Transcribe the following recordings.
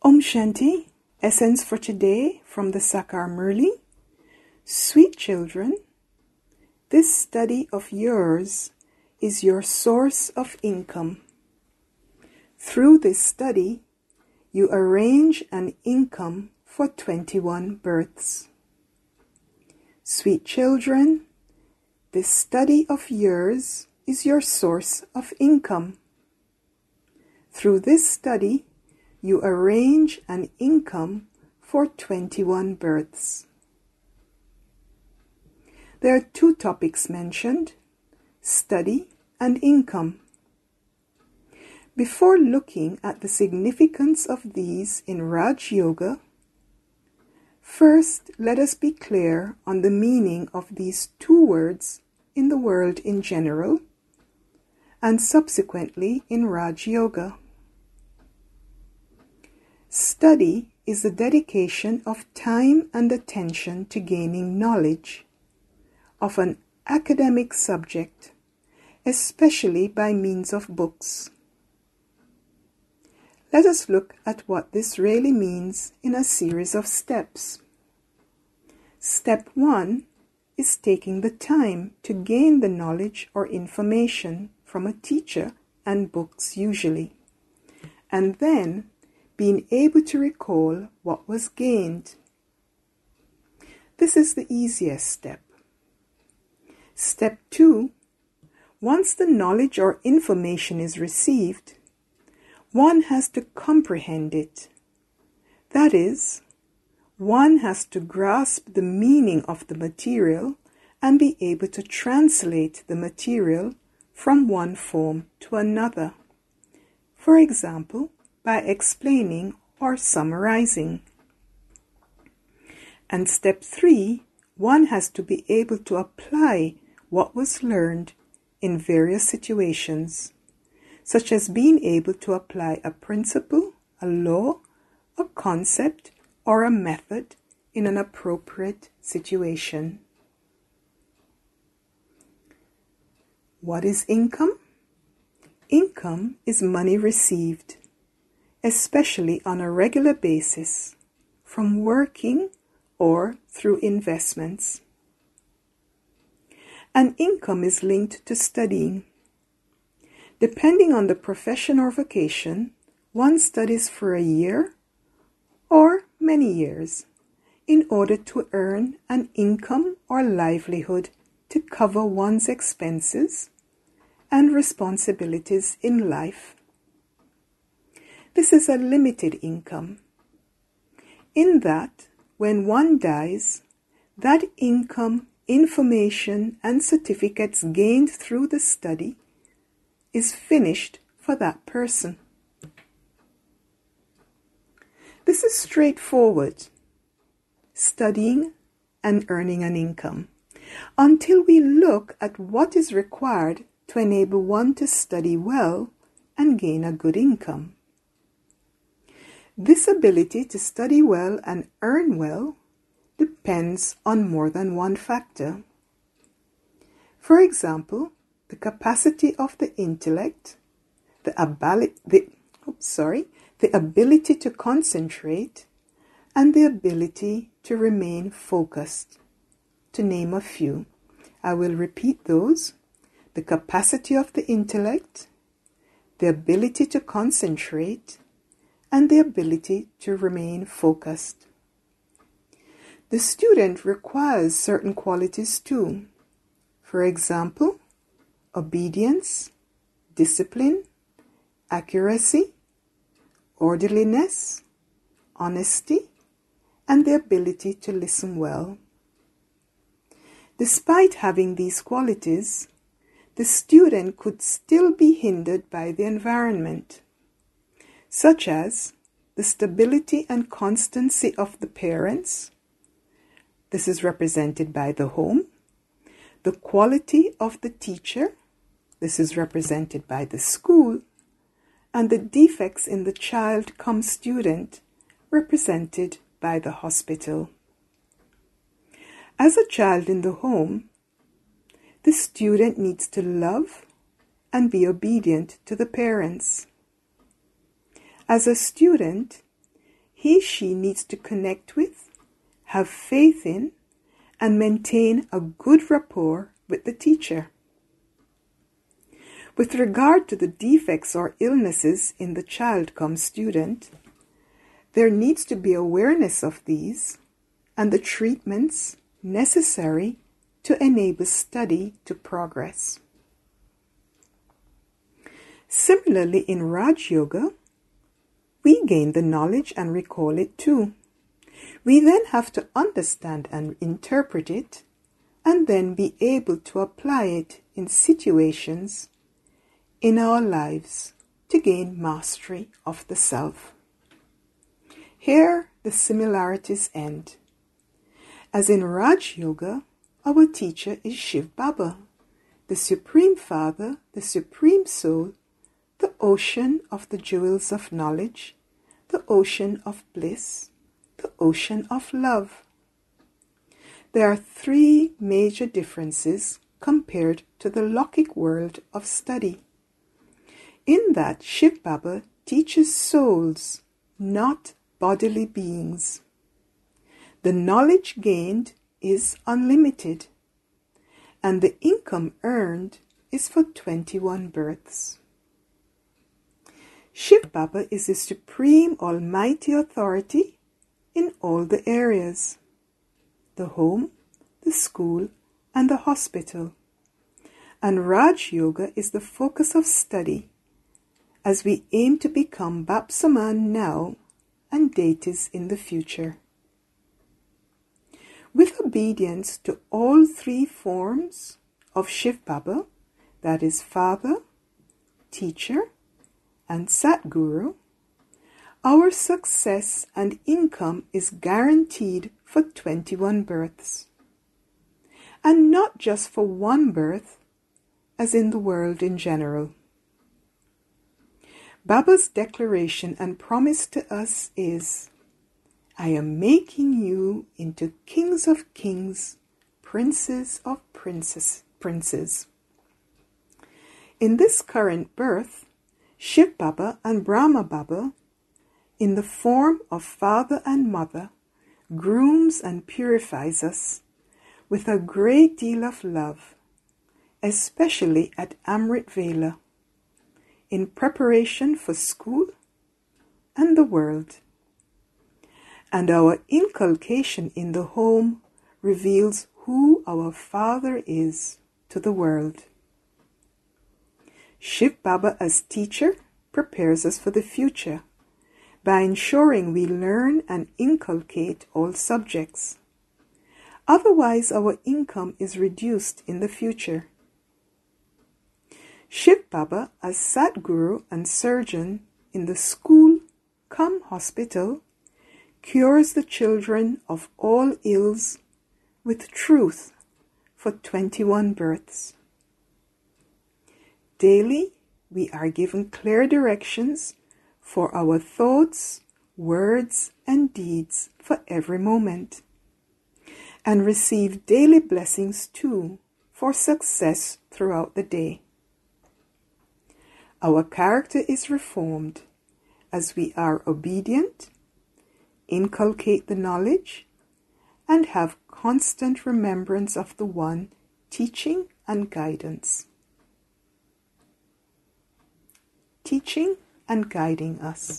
Om Shanti, essence for today from the Sakar Murli. Sweet children, this study of yours is your source of income. Through this study, you arrange an income for 21 births. Sweet children, this study of yours is your source of income. Through this study, you arrange an income for 21 births. There are two topics mentioned, study and income. Before looking at the significance of these in Raj Yoga, first let us be clear on the meaning of these two words in the world in general, and subsequently in Raj Yoga. Study is the dedication of time and attention to gaining knowledge of an academic subject, especially by means of books. Let us look at what this really means in a series of steps. Step 1 is taking the time to gain the knowledge or information from a teacher and books usually, and then being able to recall what was gained. This is the easiest step. Step 2, once the knowledge or information is received, one has to comprehend it. That is, one has to grasp the meaning of the material and be able to translate the material from one form to another. For example, by explaining or summarizing. And step 3, one has to be able to apply what was learned in various situations, such as being able to apply a principle, a law, a concept, or a method in an appropriate situation. What is income? Income is money received, especially on a regular basis, from working or through investments. An income is linked to studying. Depending on the profession or vocation, one studies for a year or many years in order to earn an income or livelihood to cover one's expenses and responsibilities in life. This is a limited income, in that when one dies, that income, information, and certificates gained through the study is finished for that person. This is straightforward, studying and earning an income, until we look at what is required to enable one to study well and gain a good income. This ability to study well and earn well depends on more than one factor. For example, the capacity of the intellect, the ability to concentrate, and the ability to remain focused, to name a few. I will repeat those: the capacity of the intellect, the ability to concentrate, and the ability to remain focused. The student requires certain qualities too. For example, obedience, discipline, accuracy, orderliness, honesty, and the ability to listen well. Despite having these qualities, the student could still be hindered by the environment, such as the stability and constancy of the parents. This is represented by the home. The quality of the teacher. This is represented by the school. And the defects in the child cum student, represented by the hospital. As a child in the home, the student needs to love and be obedient to the parents. As a student, she needs to connect with, have faith in, and maintain a good rapport with the teacher. With regard to the defects or illnesses in the child-cum-student, there needs to be awareness of these and the treatments necessary to enable study to progress. Similarly, in Raj Yoga, we gain the knowledge and recall it too. We then have to understand and interpret it, and then be able to apply it in situations in our lives to gain mastery of the self. Here the similarities end. As in Raj Yoga, our teacher is Shiv Baba, the Supreme Father, the Supreme Soul, the ocean of the jewels of knowledge, the ocean of bliss, the ocean of love. There are three major differences compared to the Lokik world of study. In that Shiv Baba teaches souls, not bodily beings. The knowledge gained is unlimited, and the income earned is for 21 births. Shiv Baba is the supreme almighty authority in all the areas: the home, the school, and the hospital. And Raj Yoga is the focus of study as we aim to become Bapsaman now and deities in the future. With obedience to all three forms of Shiv Baba, that is Father, Teacher, and Satguru, our success and income is guaranteed for 21 births. And not just for one birth, as in the world in general. Baba's declaration and promise to us is, I am making you into kings of kings, princes of princes. In this current birth, Shiv Baba and Brahma Baba, in the form of father and mother, grooms and purifies us with a great deal of love, especially at Amrit Vela, in preparation for school and the world. And our inculcation in the home reveals who our Father is to the world. Shiv Baba as teacher prepares us for the future by ensuring we learn and inculcate all subjects. Otherwise, our income is reduced in the future. Shiv Baba as Satguru and surgeon in the school cum hospital cures the children of all ills with truth for 21 births. Daily, we are given clear directions for our thoughts, words, and deeds for every moment, and receive daily blessings too for success throughout the day. Our character is reformed as we are obedient, inculcate the knowledge, and have constant remembrance of the one teaching and guidance. Teaching and guiding us.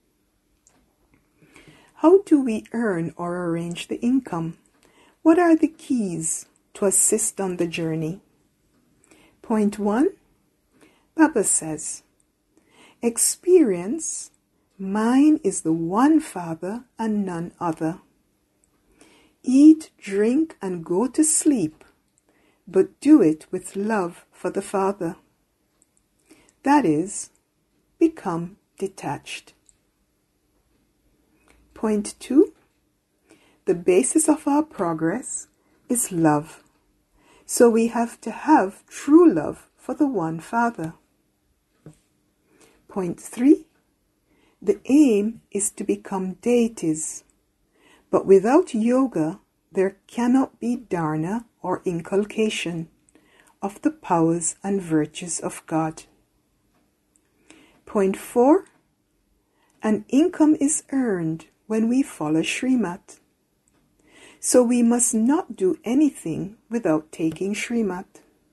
How do we earn or arrange the income? What are the keys to assist on the journey? Point 1. Baba says, experience, mine is the one Father and none other. Eat, drink, and go to sleep, but do it with love for the Father. That is, become detached. Point 2. The basis of our progress is love. So we have to have true love for the one Father. Point 3. The aim is to become deities. But without yoga, there cannot be dharana or inculcation of the powers and virtues of God. Point 4. An income is earned when we follow Srimat. So we must not do anything without taking Srimat.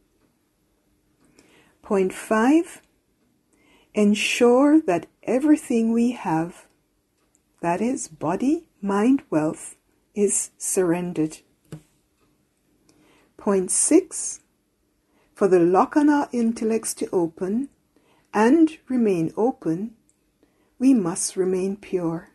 Point 5. Ensure that everything we have, that is body, mind, wealth, is surrendered. Point 6. For the lock on our intellects to open and remain open, we must remain pure.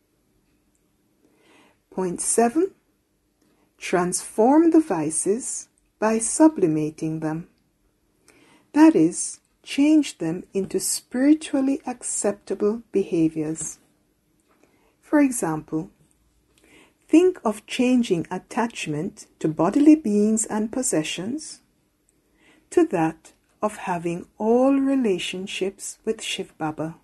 Point 7. Transform the vices by sublimating them. That is, change them into spiritually acceptable behaviors. For example, think of changing attachment to bodily beings and possessions to that of having all relationships with Shiv Baba.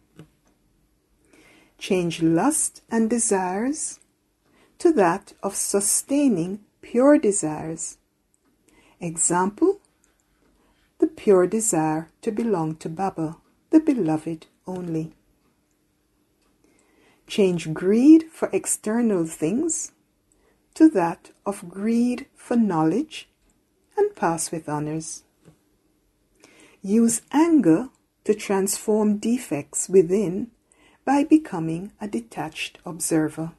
Change lust and desires to that of sustaining pure desires. Example, the pure desire to belong to Baba, the beloved only. Change greed for external things to that of greed for knowledge and pass with honors. Use anger to transform defects within by becoming a detached observer.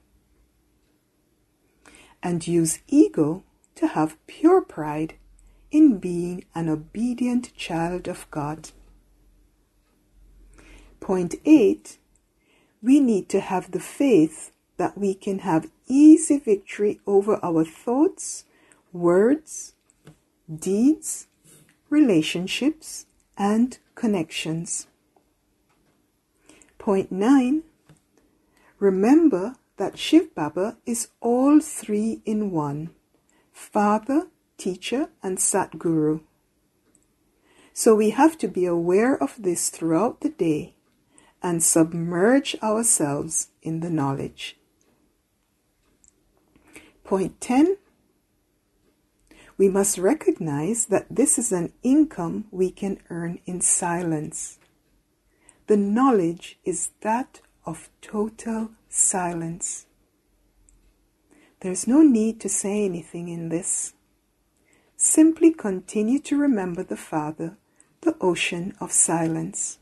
And use ego to have pure pride in being an obedient child of God. Point 8. We need to have the faith that we can have easy victory over our thoughts, words, deeds, relationships, and connections. Point 9. Remember that Shiv Baba is all three in one: Father, Teacher, and Satguru. So we have to be aware of this throughout the day and submerge ourselves in the knowledge. Point 10. We must recognize that this is an income we can earn in silence. The knowledge is that of total silence. There's no need to say anything in this. Simply continue to remember the Father, the ocean of silence.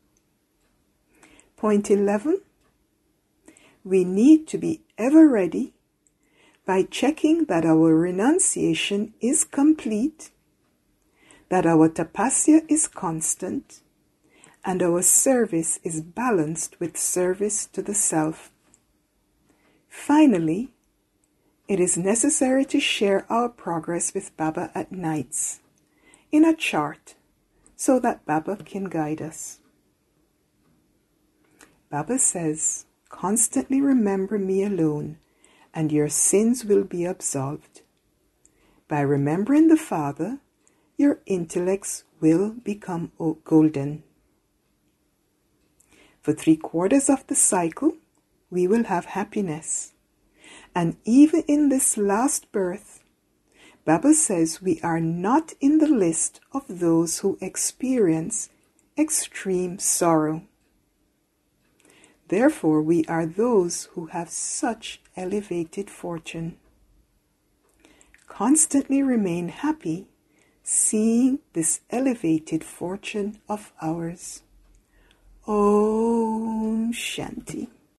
Point 11. We need to be ever ready by checking that our renunciation is complete, that our tapasya is constant, and our service is balanced with service to the self. Finally, it is necessary to share our progress with Baba at nights, in a chart, so that Baba can guide us. Baba says, constantly remember me alone, and your sins will be absolved. By remembering the Father, your intellects will become golden. For 3/4 of the cycle, we will have happiness. And even in this last birth, Baba says we are not in the list of those who experience extreme sorrow. Therefore, we are those who have such elevated fortune. Constantly remain happy seeing this elevated fortune of ours. Om Shanti.